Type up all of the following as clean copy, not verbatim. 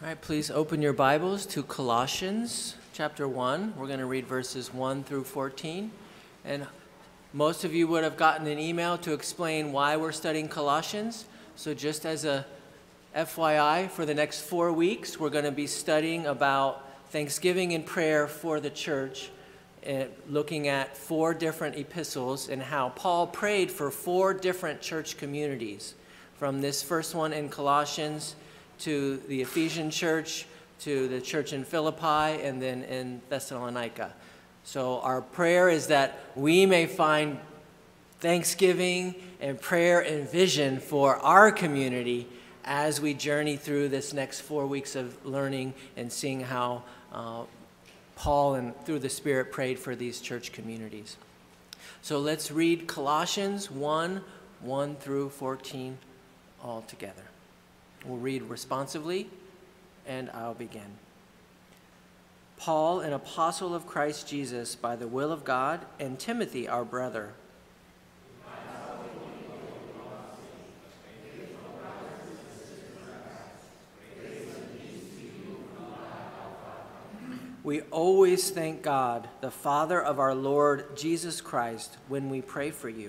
All right, please open your Bibles to Colossians chapter 1. We're going to read verses 1 through 14. And most of you would have gotten an email to explain why we're studying Colossians. So just as a FYI, for the next 4 weeks, we're going to be studying about thanksgiving and prayer for the church, looking at 4 different epistles and how Paul prayed for 4 different church communities. From this first one in Colossians to the Ephesian church, to the church in Philippi, and then in Thessalonica. So our prayer is that we may find thanksgiving and prayer and vision for our community as we journey through this next 4 weeks of learning and seeing how Paul and through the Spirit prayed for these church communities. So let's read Colossians 1 through 14 all together. We'll read responsively, and I'll begin. Paul, an apostle of Christ Jesus by the will of God, and Timothy, our brother. We always thank God, the Father of our Lord Jesus Christ, when we pray for you.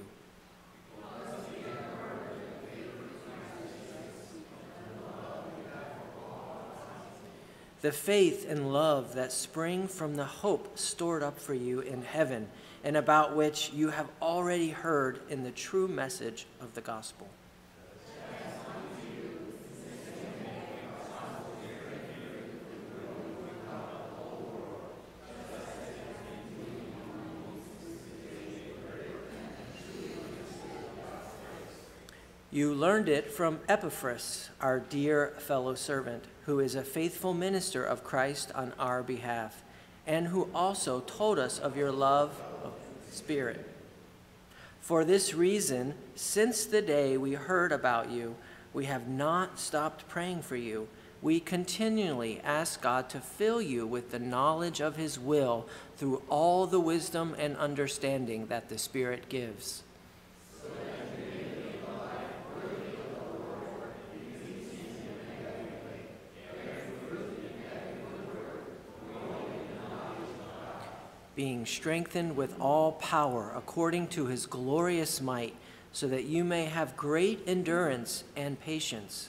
The faith and love that spring from the hope stored up for you in heaven, and about which you have already heard in the true message of the gospel. You learned it from Epaphras, our dear fellow servant, who is a faithful minister of Christ on our behalf, and who also told us of your love of the Spirit. For this reason, since the day we heard about you, we have not stopped praying for you. We continually ask God to fill you with the knowledge of his will through all the wisdom and understanding that the Spirit gives. Being strengthened with all power according to his glorious might, so that you may have great endurance and patience.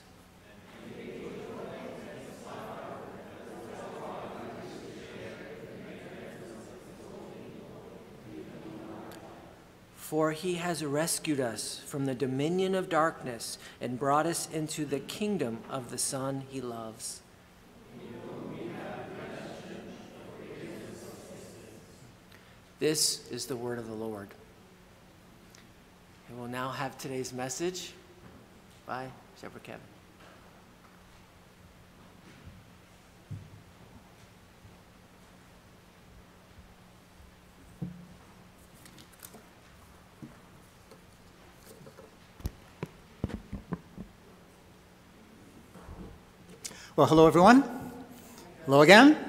For he has rescued us from the dominion of darkness and brought us into the kingdom of the Son he loves. This is the word of the Lord. And we'll now have today's message by Shepherd Kevin. Well, hello, everyone. Hello again.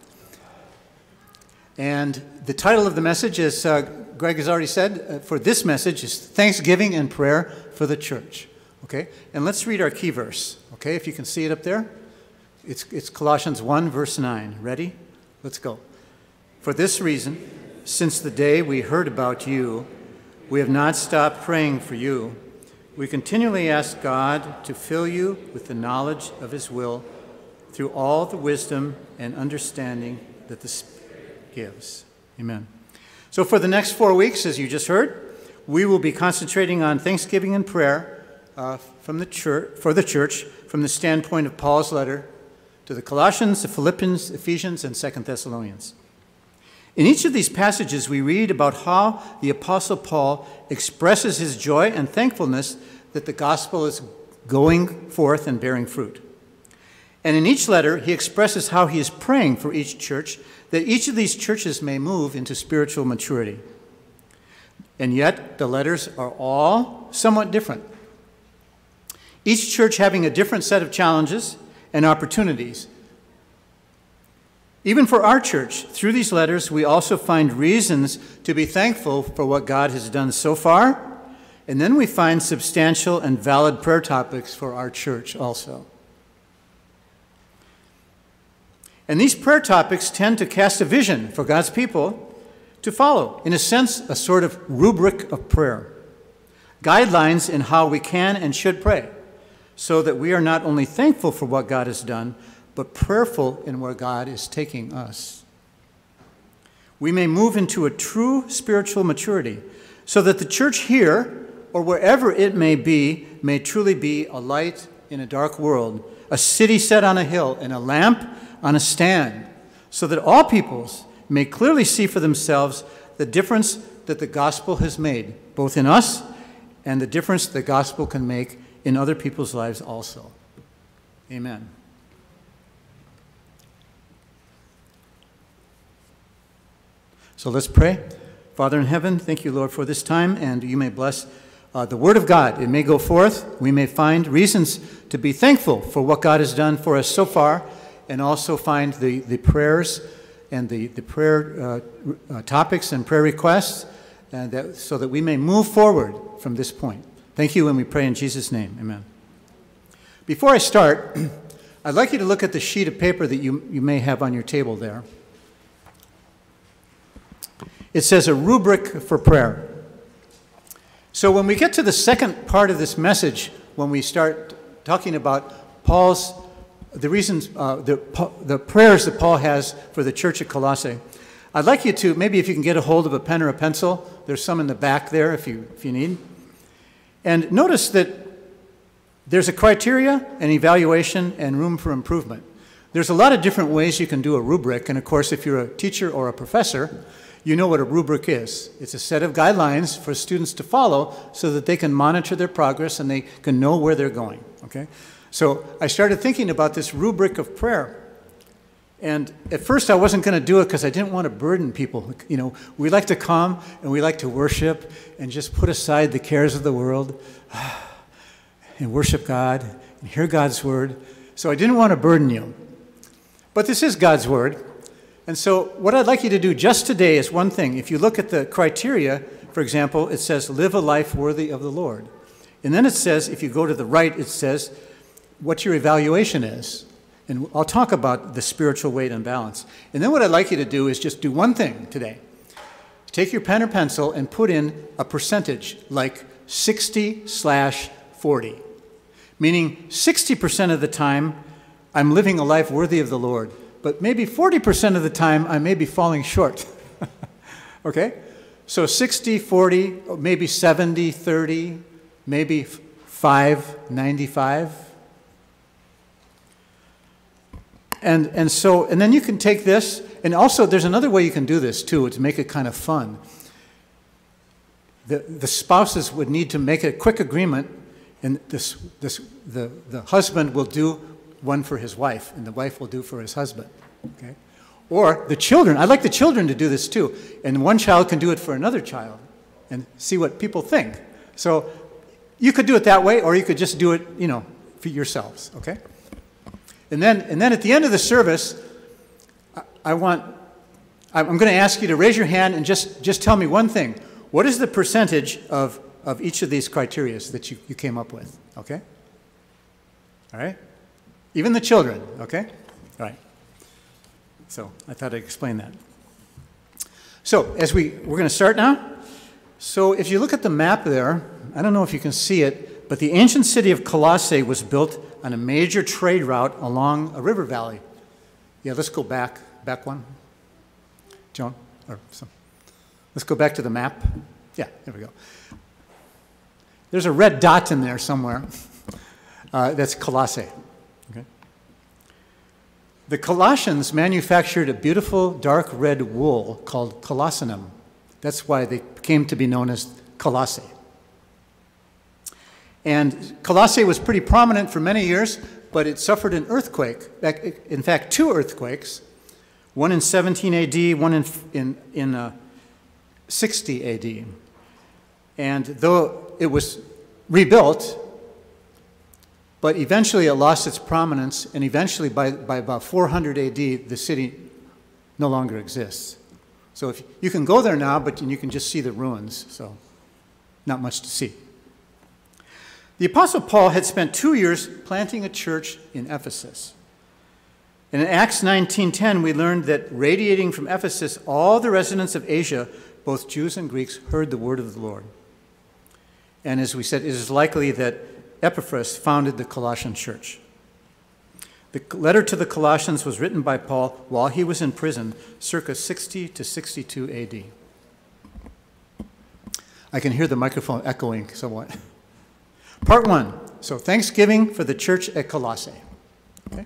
And the title of the message, as Greg has already said, for this message is Thanksgiving and Prayer for the Church. Okay? And let's read our key verse. Okay? If you can see it up there. It's Colossians 1, verse 9. Ready? Let's go. For this reason, since the day we heard about you, we have not stopped praying for you. We continually ask God to fill you with the knowledge of his will through all the wisdom and understanding that the Spirit gives. Amen. So for the next 4 weeks, as you just heard, we will be concentrating on thanksgiving and prayer for the church from the standpoint of Paul's letter to the Colossians, the Philippians, Ephesians, and 2 Thessalonians. In each of these passages, we read about how the Apostle Paul expresses his joy and thankfulness that the gospel is going forth and bearing fruit. And in each letter, he expresses how he is praying for each church, that each of these churches may move into spiritual maturity. And yet, the letters are all somewhat different. Each church having a different set of challenges and opportunities. Even for our church, through these letters, we also find reasons to be thankful for what God has done so far, and then we find substantial and valid prayer topics for our church also. And these prayer topics tend to cast a vision for God's people to follow. In a sense, a sort of rubric of prayer. Guidelines in how we can and should pray, so that we are not only thankful for what God has done, but prayerful in where God is taking us. We may move into a true spiritual maturity, so that the church here, or wherever it may be, may truly be a light in a dark world, a city set on a hill, and a lamp on a stand, so that all peoples may clearly see for themselves the difference that the gospel has made, both in us and the difference the gospel can make in other people's lives also. Amen. So let's pray. Father in heaven, thank you, Lord, for this time, and you may bless the word of God. It may go forth. We may find reasons to be thankful for what God has done for us so far, and also find the prayers and the prayer topics and prayer requests, and so that we may move forward from this point. Thank you, and we pray in Jesus' name. Amen. Before I start, I'd like you to look at the sheet of paper that you may have on your table there. It says a rubric for prayer. So when we get to the second part of this message, when we start talking about the reasons, the prayers that Paul has for the church at Colossae, I'd like you to, maybe if you can get a hold of a pen or a pencil, there's some in the back there if you need. And notice that there's a criteria, an evaluation, and room for improvement. There's a lot of different ways you can do a rubric, and of course if you're a teacher or a professor, you know what a rubric is. It's a set of guidelines for students to follow so that they can monitor their progress and they can know where they're going, okay? So I started thinking about this rubric of prayer. And at first I wasn't going to do it because I didn't want to burden people. You know, we like to come and we like to worship and just put aside the cares of the world and worship God and hear God's word. So I didn't want to burden you. But this is God's word. And so what I'd like you to do just today is one thing. If you look at the criteria, for example, it says, live a life worthy of the Lord. And then it says, if you go to the right, it says what your evaluation is. And I'll talk about the spiritual weight and balance. And then what I'd like you to do is just do one thing today. Take your pen or pencil and put in a percentage, like 60/40. Meaning 60% of the time, I'm living a life worthy of the Lord. But maybe 40% of the time, I may be falling short. Okay? So 60/40, maybe 70/30, maybe 5/95. And then you can take this, and also there's another way you can do this too, to make it kind of fun. The spouses would need to make a quick agreement, and the husband will do one for his wife, and the wife will do for his husband, okay? Or the children, I'd like the children to do this too, and one child can do it for another child, and see what people think. So you could do it that way, or you could just do it, you know, for yourselves, okay? And then at the end of the service, I'm going to ask you to raise your hand and just tell me one thing. What is the percentage of each of these criteria that you came up with, okay? All right? Even the children, okay? All right. So I thought I'd explain that. So we're going to start now. So if you look at the map there, I don't know if you can see it, but the ancient city of Colossae was built on a major trade route along a river valley. Yeah, let's go back one. Joan, or some. Let's go back to the map. Yeah, there we go. There's a red dot in there somewhere. That's Colossae. Okay. The Colossians manufactured a beautiful dark red wool called colossinum. That's why they came to be known as Colossae. And Colossae was pretty prominent for many years, but it suffered an earthquake. In fact, two earthquakes, one in 17 AD, one in 60 AD. And though it was rebuilt, but eventually it lost its prominence, and eventually by about 400 AD, the city no longer exists. So if you can go there now, but you can just see the ruins, so not much to see. The Apostle Paul had spent 2 years planting a church in Ephesus. And in Acts 19:10, we learned that radiating from Ephesus, all the residents of Asia, both Jews and Greeks, heard the word of the Lord. And as we said, it is likely that Epaphras founded the Colossian church. The letter to the Colossians was written by Paul while he was in prison, circa 60 to 62 AD. I can hear the microphone echoing somewhat. Part 1. So thanksgiving for the church at Colossae. Okay?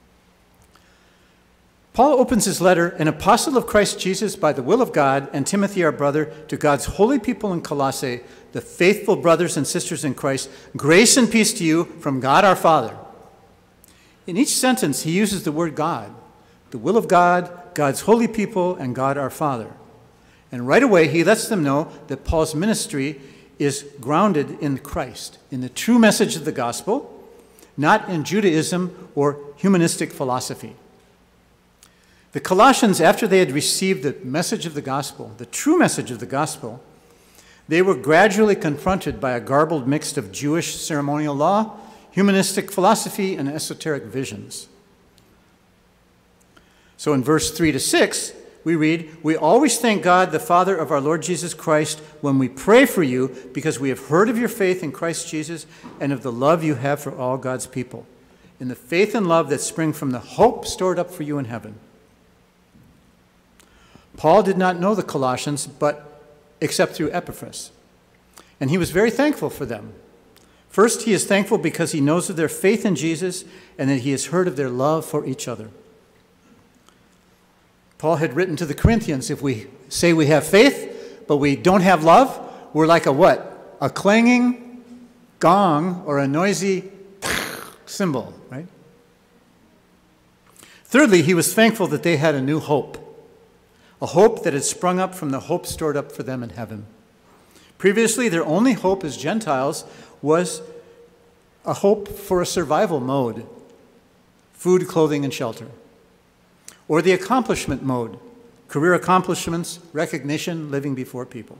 Paul opens his letter, an apostle of Christ Jesus by the will of God, and Timothy our brother, to God's holy people in Colossae, the faithful brothers and sisters in Christ, grace and peace to you from God our Father. In each sentence, he uses the word God, the will of God, God's holy people, and God our Father. And right away, he lets them know that Paul's ministry is grounded in Christ, in the true message of the gospel, not in Judaism or humanistic philosophy. The Colossians, after they had received the message of the gospel, the true message of the gospel, they were gradually confronted by a garbled mix of Jewish ceremonial law, humanistic philosophy, and esoteric visions. So in verse 3 to 6, we read, "We always thank God, the Father of our Lord Jesus Christ, when we pray for you, because we have heard of your faith in Christ Jesus and of the love you have for all God's people, in the faith and love that spring from the hope stored up for you in heaven." Paul did not know the Colossians, except through Epaphras, and he was very thankful for them. First, he is thankful because he knows of their faith in Jesus and that he has heard of their love for each other. Paul had written to the Corinthians, if we say we have faith, but we don't have love, we're like a what? A clanging gong or a noisy cymbal, right? Thirdly, he was thankful that they had a new hope, a hope that had sprung up from the hope stored up for them in heaven. Previously, their only hope as Gentiles was a hope for a survival mode, food, clothing, and shelter. Or the accomplishment mode, career accomplishments, recognition, living before people.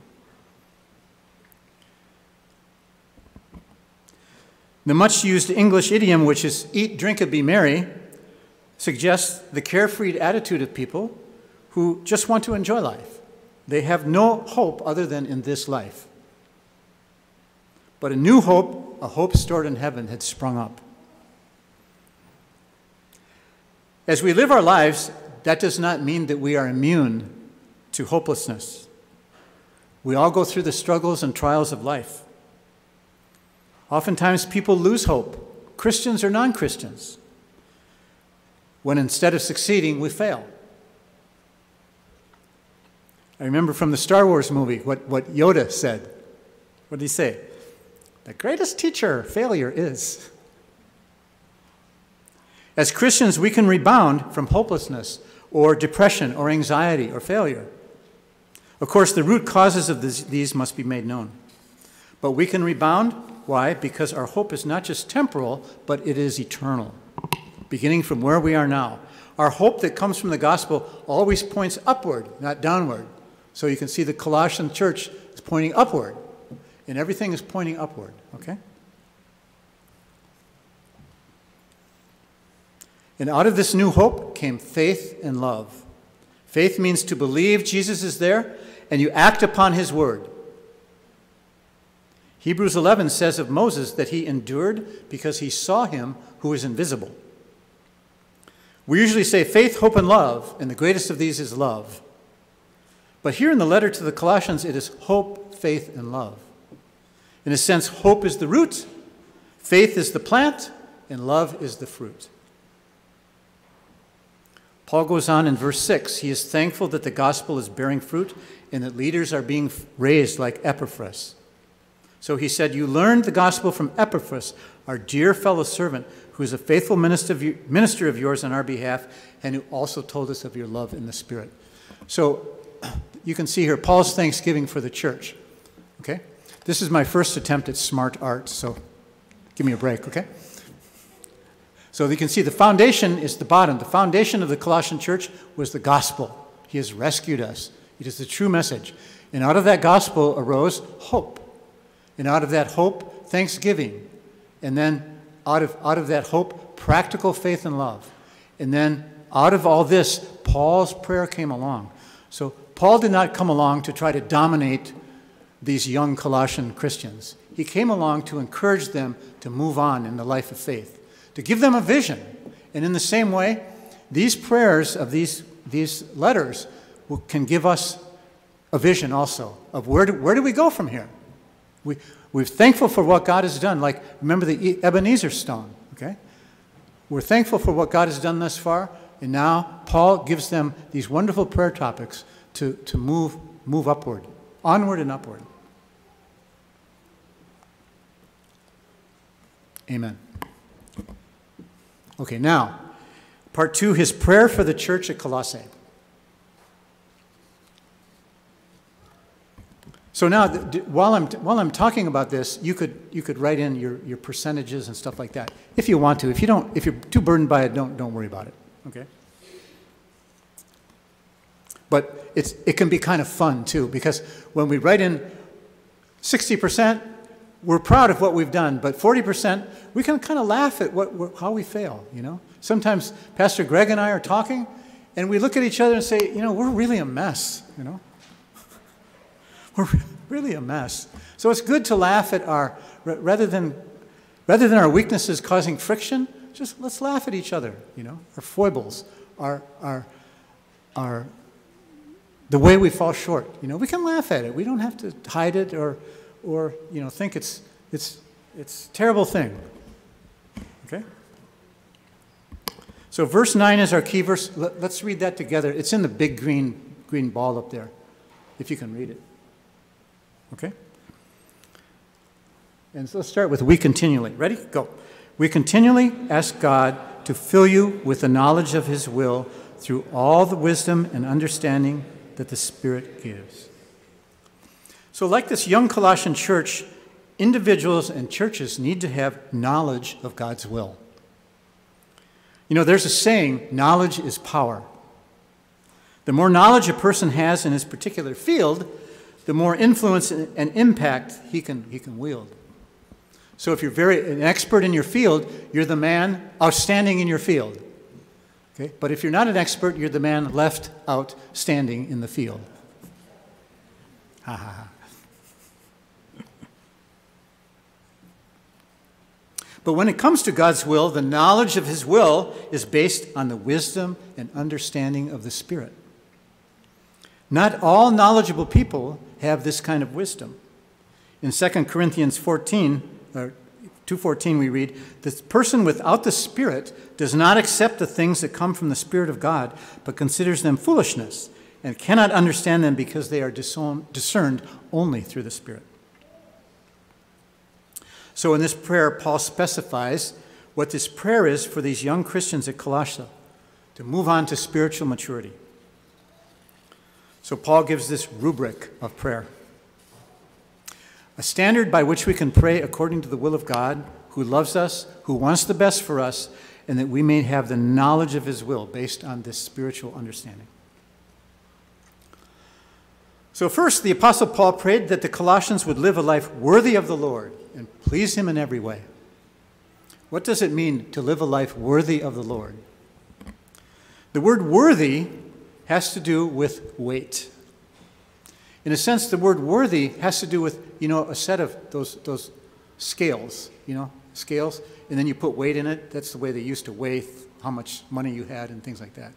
The much used English idiom, which is eat, drink, and be merry, suggests the carefree attitude of people who just want to enjoy life. They have no hope other than in this life. But a new hope, a hope stored in heaven, had sprung up. As we live our lives, that does not mean that we are immune to hopelessness. We all go through the struggles and trials of life. Oftentimes people lose hope, Christians or non-Christians, when instead of succeeding, we fail. I remember from the Star Wars movie what Yoda said. What did he say? The greatest teacher failure is. As Christians, we can rebound from hopelessness or depression or anxiety or failure. Of course, the root causes of these must be made known. But we can rebound. Why? Because our hope is not just temporal, but it is eternal, beginning from where we are now. Our hope that comes from the gospel always points upward, not downward. So you can see the Colossian church is pointing upward, and everything is pointing upward, okay? And out of this new hope came faith and love. Faith means to believe Jesus is there, and you act upon his word. Hebrews 11 says of Moses that he endured because he saw him who is invisible. We usually say faith, hope, and love, and the greatest of these is love. But here in the letter to the Colossians, it is hope, faith, and love. In a sense, hope is the root, faith is the plant, and love is the fruit. Paul goes on in verse 6. He is thankful that the gospel is bearing fruit and that leaders are being raised like Epaphras. So he said, "You learned the gospel from Epaphras, our dear fellow servant, who is a faithful minister of yours on our behalf, and who also told us of your love in the Spirit." So you can see here Paul's thanksgiving for the church. Okay? This is my first attempt at smart art, so give me a break, okay? So you can see the foundation is the bottom. The foundation of the Colossian church was the gospel. He has rescued us. It is the true message. And out of that gospel arose hope. And out of that hope, thanksgiving. And then out of that hope, practical faith and love. And then out of all this, Paul's prayer came along. So Paul did not come along to try to dominate these young Colossian Christians. He came along to encourage them to move on in the life of faith, to give them a vision. And in the same way, these prayers of these letters can give us a vision also of where do we go from here? We're thankful for what God has done. Like, remember the Ebenezer stone, okay? We're thankful for what God has done thus far, and now Paul gives them these wonderful prayer topics to move upward, onward and upward. Amen. Okay, now, part 2, his prayer for the church at Colossae. So now, while I'm talking about this, you could write in your percentages and stuff like that, if you want to. If you're too burdened by it, don't worry about it. Okay. But it can be kind of fun too, because when we write in 60%, we're proud of what we've done, but 40%, we can kind of laugh at how we fail. You know, sometimes Pastor Greg and I are talking, and we look at each other and say, you know, we're really a mess. You know. We're really a mess. So it's good to laugh at rather than our weaknesses causing friction, just let's laugh at each other, you know, our foibles, our the way we fall short. You know, we can laugh at it. We don't have to hide it or you know, think it's a terrible thing. Okay? So verse 9 is our key verse. Let's read that together. It's in the big green ball up there, if you can read it. Okay? And so let's start with we continually. Ready? Go. We continually ask God to fill you with the knowledge of his will through all the wisdom and understanding that the Spirit gives. So like this young Colossian church, individuals and churches need to have knowledge of God's will. You know, there's a saying, knowledge is power. The more knowledge a person has in his particular field, the more influence and impact he can wield. So if you're an expert in your field, you're the man outstanding in your field. Okay? But if you're not an expert, you're the man left outstanding in the field. Ha ha ha. But when it comes to God's will, the knowledge of his will is based on the wisdom and understanding of the Spirit. Not all knowledgeable people have this kind of wisdom. In 2 Corinthians 2:14 we read, "The person without the Spirit does not accept the things that come from the Spirit of God, but considers them foolishness and cannot understand them because they are discerned only through the Spirit." So in this prayer, Paul specifies what this prayer is for these young Christians at Colossae, to move on to spiritual maturity. So Paul gives this rubric of prayer, a standard by which we can pray according to the will of God, who loves us, who wants the best for us, and that we may have the knowledge of his will based on this spiritual understanding. So first, the Apostle Paul prayed that the Colossians would live a life worthy of the Lord and please him in every way. What does it mean to live a life worthy of the Lord? The word worthy has to do with weight. In a sense, the word worthy has to do with, you know, a set of those scales, you know, scales, and then you put weight in it. That's the way they used to weigh how much money you had and things like that.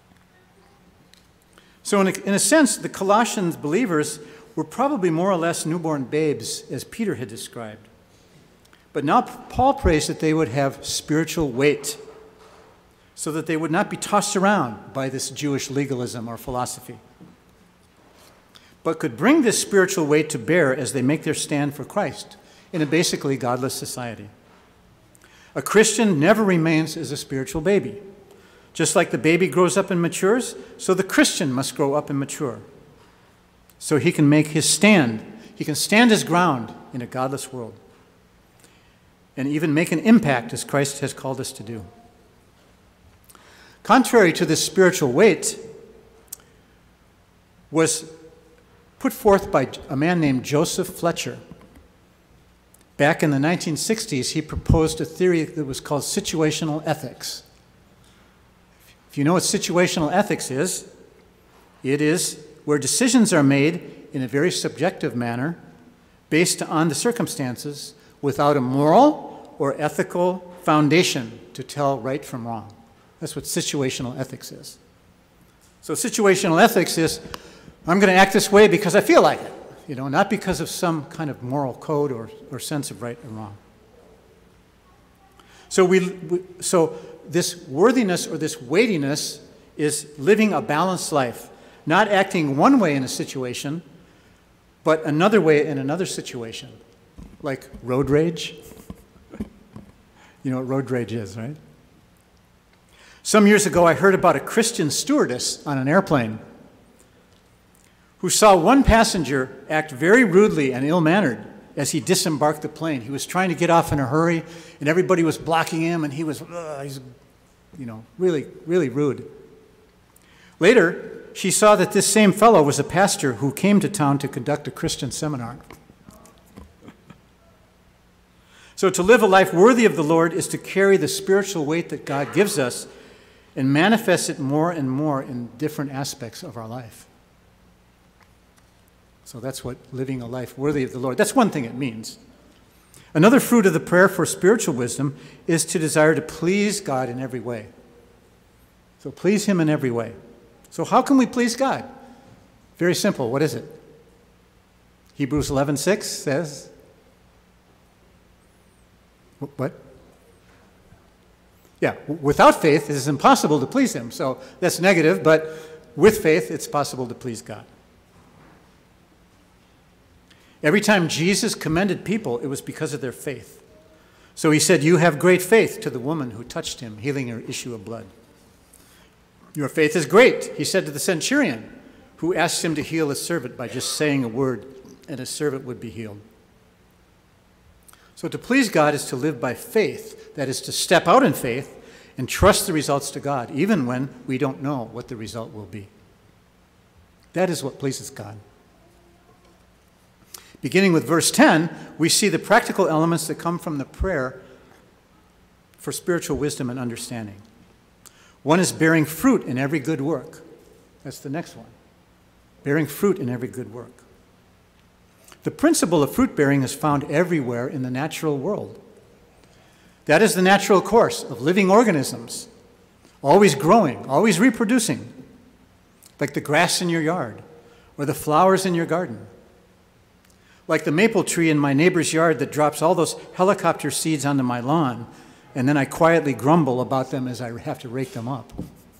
So in a sense, the Colossians believers were probably more or less newborn babes, as Peter had described. But now Paul prays that they would have spiritual weight, so that they would not be tossed around by this Jewish legalism or philosophy, but could bring this spiritual weight to bear as they make their stand for Christ in a basically godless society. A Christian never remains as a spiritual baby. Just like the baby grows up and matures, so the Christian must grow up and mature, so he can make his stand. He can stand his ground in a godless world and even make an impact as Christ has called us to do. Contrary to this spiritual weight was put forth by a man named Joseph Fletcher. Back in the 1960s, he proposed a theory that was called situational ethics. If you know what situational ethics is, it is where decisions are made in a very subjective manner based on the circumstances without a moral or ethical foundation to tell right from wrong. That's what situational ethics is. So situational ethics is, I'm going to act this way because I feel like it, not because of some kind of moral code or sense of right and wrong. So this worthiness or this weightiness is living a balanced life, not acting one way in a situation, but another way in another situation, like road rage. You know what road rage is, right? Some years ago, I heard about a Christian stewardess on an airplane who saw one passenger act very rudely and ill-mannered as he disembarked the plane. He was trying to get off in a hurry, and everybody was blocking him, and he's really, really rude. Later, she saw that this same fellow was a pastor who came to town to conduct a Christian seminar. So to live a life worthy of the Lord is to carry the spiritual weight that God gives us and manifest it more and more in different aspects of our life. So that's what living a life worthy of the Lord, that's one thing it means. Another fruit of the prayer for spiritual wisdom is to desire to please God in every way. So please Him in every way. So how can we please God? Very simple. What is it? Hebrews 11:6 says, what? Yeah, without faith it is impossible to please Him. So that's negative, but with faith it's possible to please God. Every time Jesus commended people, it was because of their faith. So He said, "You have great faith," to the woman who touched Him, healing her issue of blood. "Your faith is great," He said to the centurion who asked Him to heal his servant by just saying a word, and his servant would be healed. So to please God is to live by faith, that is to step out in faith and trust the results to God, even when we don't know what the result will be. That is what pleases God. Beginning with verse 10, we see the practical elements that come from the prayer for spiritual wisdom and understanding. One is bearing fruit in every good work. That's the next one. Bearing fruit in every good work. The principle of fruit bearing is found everywhere in the natural world. That is the natural course of living organisms, always growing, always reproducing, like the grass in your yard or the flowers in your garden. Like the maple tree in my neighbor's yard that drops all those helicopter seeds onto my lawn, and then I quietly grumble about them as I have to rake them up.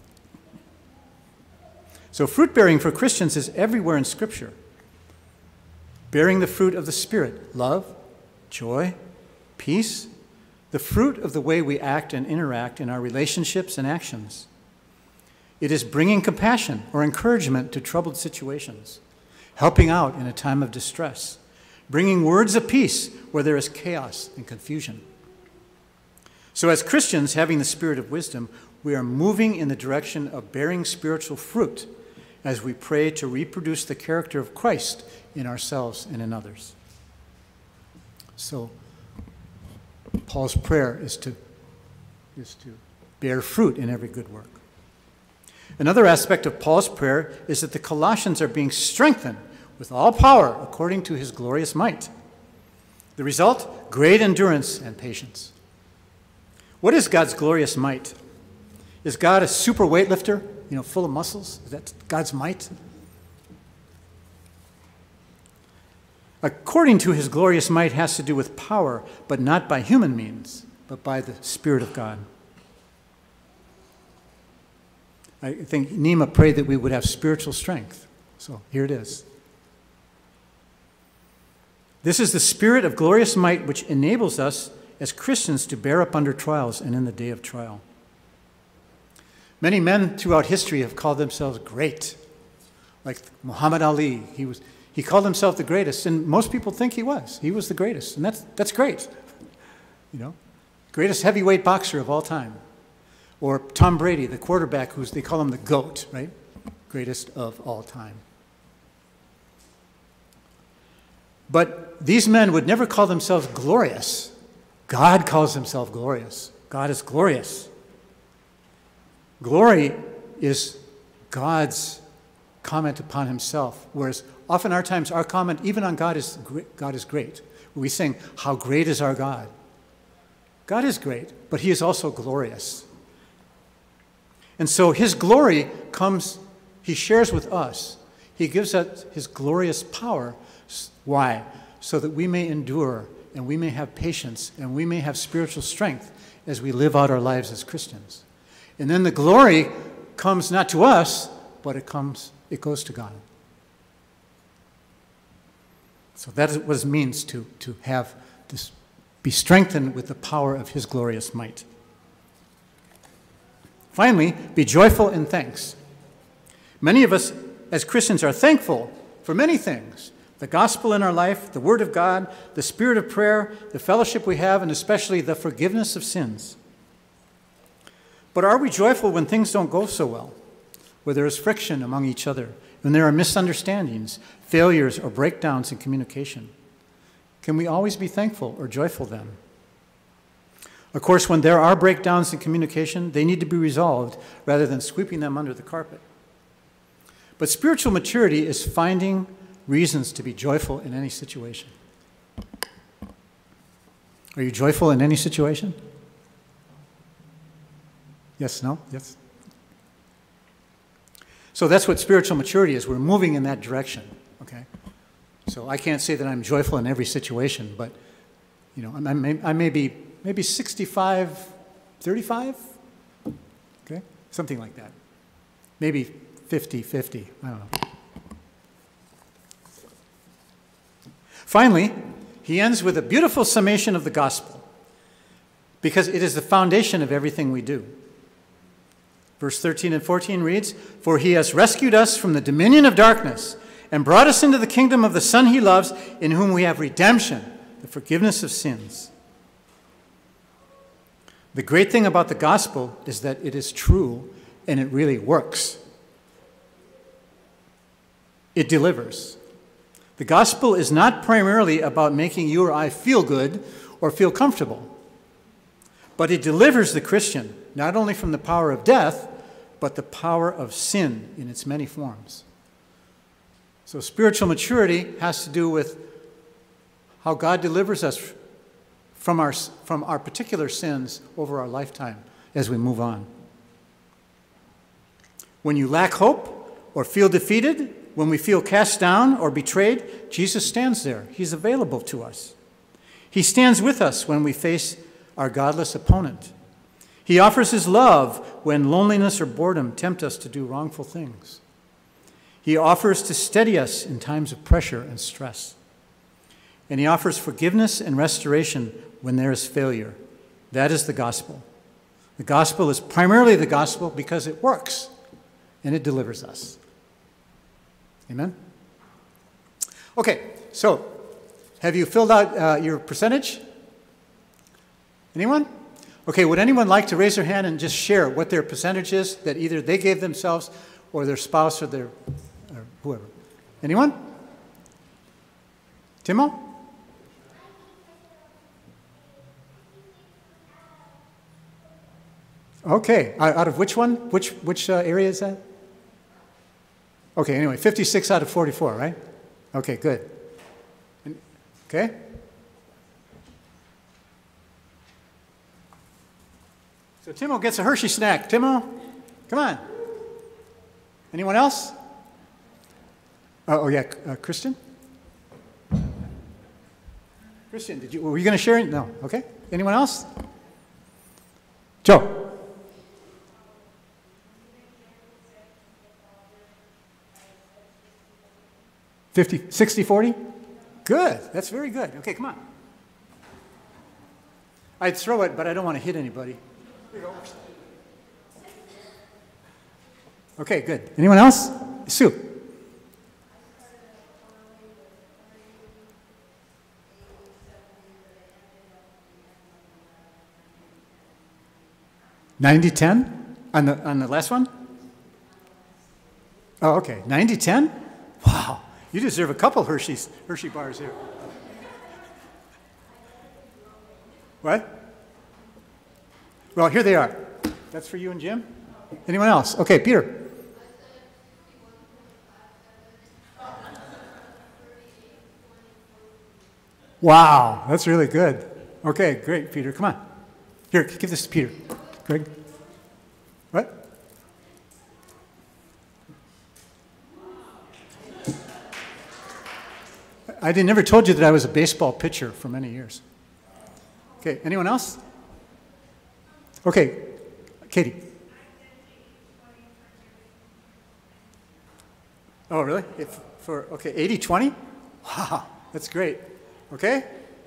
So fruit bearing for Christians is everywhere in Scripture. Bearing the fruit of the Spirit, love, joy, peace, the fruit of the way we act and interact in our relationships and actions. It is bringing compassion or encouragement to troubled situations, helping out in a time of distress, bringing words of peace where there is chaos and confusion. So as Christians, having the spirit of wisdom, we are moving in the direction of bearing spiritual fruit as we pray to reproduce the character of Christ in ourselves and in others. So Paul's prayer is to bear fruit in every good work. Another aspect of Paul's prayer is that the Colossians are being strengthened with all power according to his glorious might. The result, great endurance and patience. What is God's glorious might? Is God a super weightlifter, full of muscles? Is that God's might? According to his glorious might has to do with power, but not by human means, but by the Spirit of God. I think Nima prayed that we would have spiritual strength. So here it is. This is the spirit of glorious might which enables us as Christians to bear up under trials and in the day of trial. Many men throughout history have called themselves great, like Muhammad Ali. He called himself the greatest, and most people think he was. He was the greatest, and that's great. Greatest heavyweight boxer of all time. Or Tom Brady, the quarterback, they call him the GOAT, right? Greatest of all time. But these men would never call themselves glorious. God calls himself glorious. God is glorious. Glory is God's comment upon himself, whereas often our times our comment even on God is great. We sing, how great is our God? God is great, but he is also glorious. And so his glory comes, he shares with us. He gives us his glorious power. Why? So that we may endure and we may have patience and we may have spiritual strength as we live out our lives as Christians. And then the glory comes not to us, but it goes to God. So that is what it means to have this, be strengthened with the power of his glorious might. Finally, be joyful in thanks. Many of us as Christians are thankful for many things. The gospel in our life, the word of God, the spirit of prayer, the fellowship we have, and especially the forgiveness of sins. But are we joyful when things don't go so well? Where there is friction among each other, when there are misunderstandings, failures, or breakdowns in communication? Can we always be thankful or joyful then? Of course, when there are breakdowns in communication, they need to be resolved rather than sweeping them under the carpet. But spiritual maturity is finding reasons to be joyful in any situation. Are you joyful in any situation? Yes, no, yes. So that's what spiritual maturity is. We're moving in that direction, okay? So I can't say that I'm joyful in every situation, but, you know, I may be maybe 65, 35, okay? Something like that. Maybe 50-50, I don't know. Finally, he ends with a beautiful summation of the gospel, because it is the foundation of everything we do. Verse 13 and 14 reads, "For he has rescued us from the dominion of darkness and brought us into the kingdom of the Son he loves, in whom we have redemption, the forgiveness of sins." The great thing about the gospel is that it is true and it really works. It delivers. The gospel is not primarily about making you or I feel good or feel comfortable, but it delivers the Christian not only from the power of death, but the power of sin in its many forms. So spiritual maturity has to do with how God delivers us from our particular sins over our lifetime as we move on. When you lack hope or feel defeated, when we feel cast down or betrayed, Jesus stands there. He's available to us. He stands with us when we face our godless opponent. He offers his love when loneliness or boredom tempt us to do wrongful things. He offers to steady us in times of pressure and stress. And he offers forgiveness and restoration when there is failure. That is the gospel. The gospel is primarily the gospel because it works and it delivers us. Amen? Okay, so have you filled out your percentage? Anyone? Okay, would anyone like to raise their hand and just share what their percentage is that either they gave themselves or their spouse or or whoever? Anyone? Timo? Okay, out of which one? Which area is that? Okay, anyway, 56 out of 44, right? Okay, good. Okay? So Timo gets a Hershey snack. Timo, come on. Anyone else? Oh yeah, Christian? Christian, were you going to share it? No, okay. Anyone else? Joe. 60-40? Good. That's very good. Okay, come on. I'd throw it, but I don't want to hit anybody. Here you go. Okay, good. Anyone else? Sue. $90-10 on the last one? Oh, okay. 90-10? Wow. You deserve a couple Hershey bars here. What? Well, here they are. That's for you and Jim. Anyone else? Okay, Peter. Wow, that's really good. Okay, great, Peter. Come on. Here, give this to Peter. Greg. What? I never told you that I was a baseball pitcher for many years. Okay, anyone else? Okay, Katie. Oh, really? Okay, 80-20? Wow, that's great. Okay?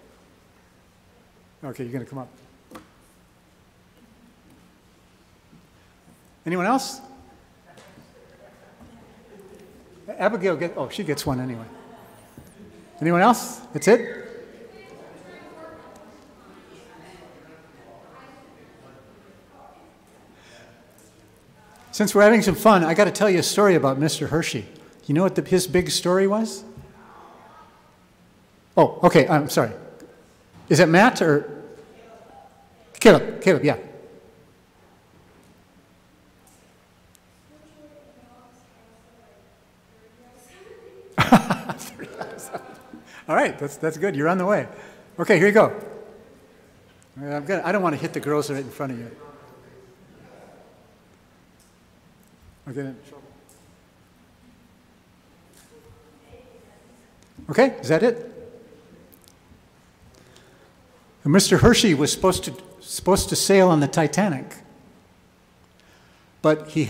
Okay, you're going to come up. Anyone else? Abigail she gets one anyway. Anyone else? That's it? Since we're having some fun, I got to tell you a story about Mr. Hershey. You know what his big story was? Oh, okay, I'm sorry. Is it Matt or Caleb? Caleb, yeah. All right, that's good. You're on the way. Okay, here you go. I don't want to hit the girls right in front of you. Okay. Okay, is that it? And Mr. Hershey was supposed to sail on the Titanic, but he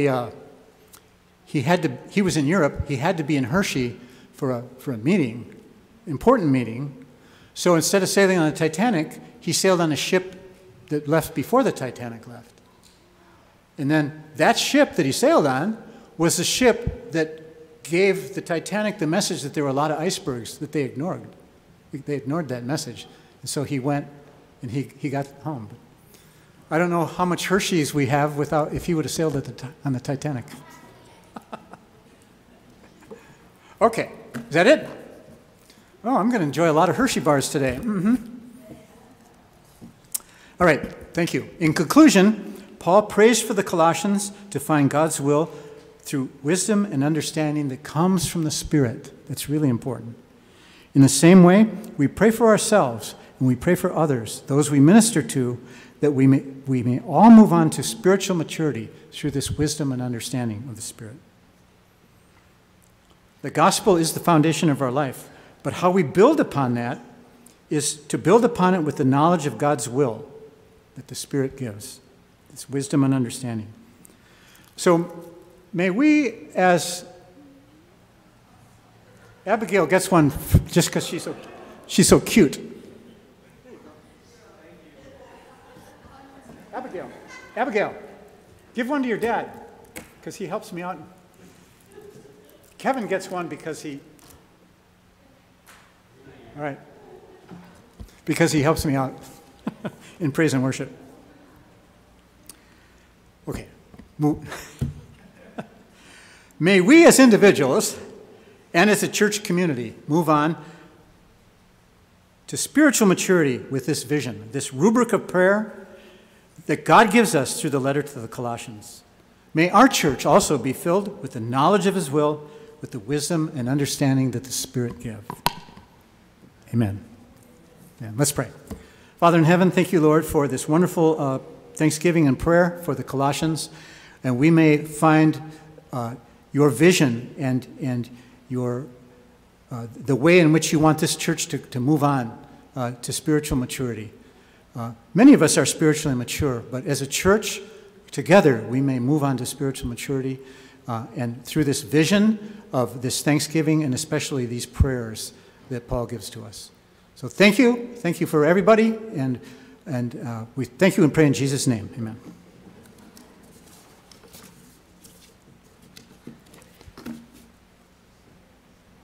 was in Europe. He had to be in Hershey for a meeting. Important meeting. So instead of sailing on the Titanic, he sailed on a ship that left before the Titanic left. And then that ship that he sailed on was the ship that gave the Titanic the message that there were a lot of icebergs that they ignored. They ignored that message. And so he went and he got home. I don't know how much Hershey's we have if he would have sailed on the Titanic. Okay, is that it? Oh, I'm going to enjoy a lot of Hershey bars today. Mm-hmm. All right, thank you. In conclusion, Paul prays for the Colossians to find God's will through wisdom and understanding that comes from the Spirit. That's really important. In the same way, we pray for ourselves and we pray for others, those we minister to, that we may all move on to spiritual maturity through this wisdom and understanding of the Spirit. The gospel is the foundation of our life. But how we build upon that is to build upon it with the knowledge of God's will that the Spirit gives. It's wisdom and understanding. So may we, as Abigail gets one just because she's so cute. Abigail, give one to your dad because he helps me out. Kevin gets one because all right. Because he helps me out in praise and worship. Okay. May we as individuals and as a church community move on to spiritual maturity with this vision, this rubric of prayer that God gives us through the letter to the Colossians. May our church also be filled with the knowledge of his will, with the wisdom and understanding that the Spirit gives. Amen. Yeah, let's pray. Father in heaven, thank you, Lord, for this wonderful thanksgiving and prayer for the Colossians. And we may find your vision and your the way in which you want this church to move on to spiritual maturity. Many of us are spiritually mature, but as a church, together, we may move on to spiritual maturity and through this vision of this thanksgiving and especially these prayers that Paul gives to us. So thank you. Thank you for everybody, and we thank you and pray in Jesus' name. Amen.